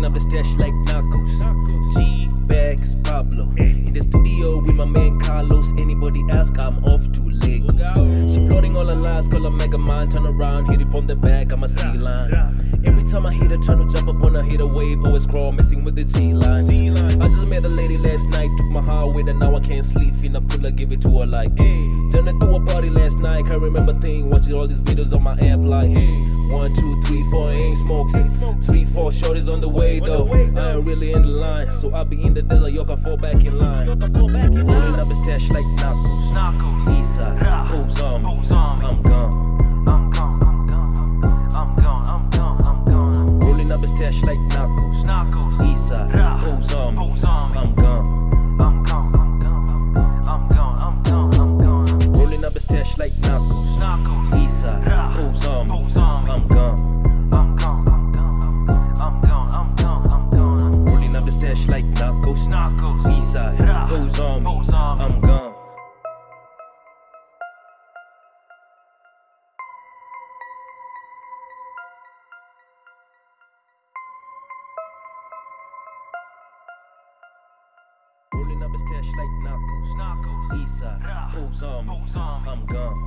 Rolling up the stash like Narcos. G-Bags, Pablo. In the studio with my man Carlos. Anybody ask, I'm off to Lagos. She plotting all her lies, call her Mega Man. Turn around, hit it from the back, I'm a C-line. Every time I hit her, trying to jump up on her, hit a wave, always crawl, messing with the G-line. I just met a lady last night, took my heart with her, now I can't sleep. Finna pull her, give it to her like, hey. Turned her through a party last night, can't remember thing, watching all these videos on my amp like, hey. 1, 2, 3, 4, ain't smoke 6, 3, 4 shorties on the way though. I ain't really in the line, so I be in the Della York, I fall back in line. Rolling up a stash like Narcos. Eastside, who's on me? I'm gone. Rolling up a stash like Narcos. Eastside, who's on me? I'm gone. Rolling up a stash like Narcos. Eastside, who's on me? I'm gone. Rolling up a stash like Narcos. Eastside, who's on me? I'm gone. Rolling up a stash like Narcos. Eastside, who's on me? I'm gone.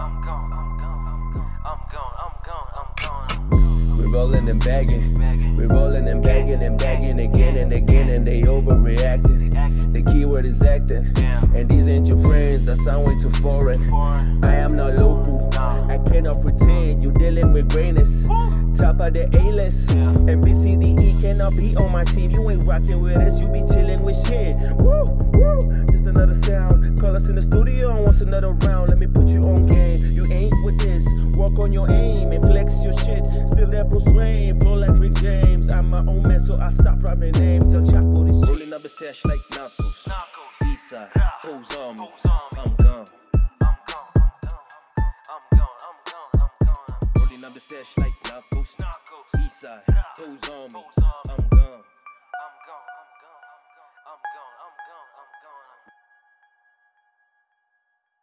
We're rolling and bagging. We're rolling and bagging and bagging again and again, and they overreacting. The keyword is acting. And these ain't your friends, I sound way too foreign. I am not local. I cannot pretend you dealing with greatness. Top of the A-list. And BCDE cannot be on my team. You ain't rocking with us, you be chilling with shit. Woo, woo, just another sound. Call us in the studio and wants another round. Let me put you on game. You ain't with this. Work on your aim and flex your shit. Still that Bruce Wayne, flow like Rick James. I'm my own man, so I stop rhyming names. El Chapo this shit. Rolling up a stash like Narcos. Eastside, who's on me? I'm gone. Rolling up the stash like Narcos. Eastside, who's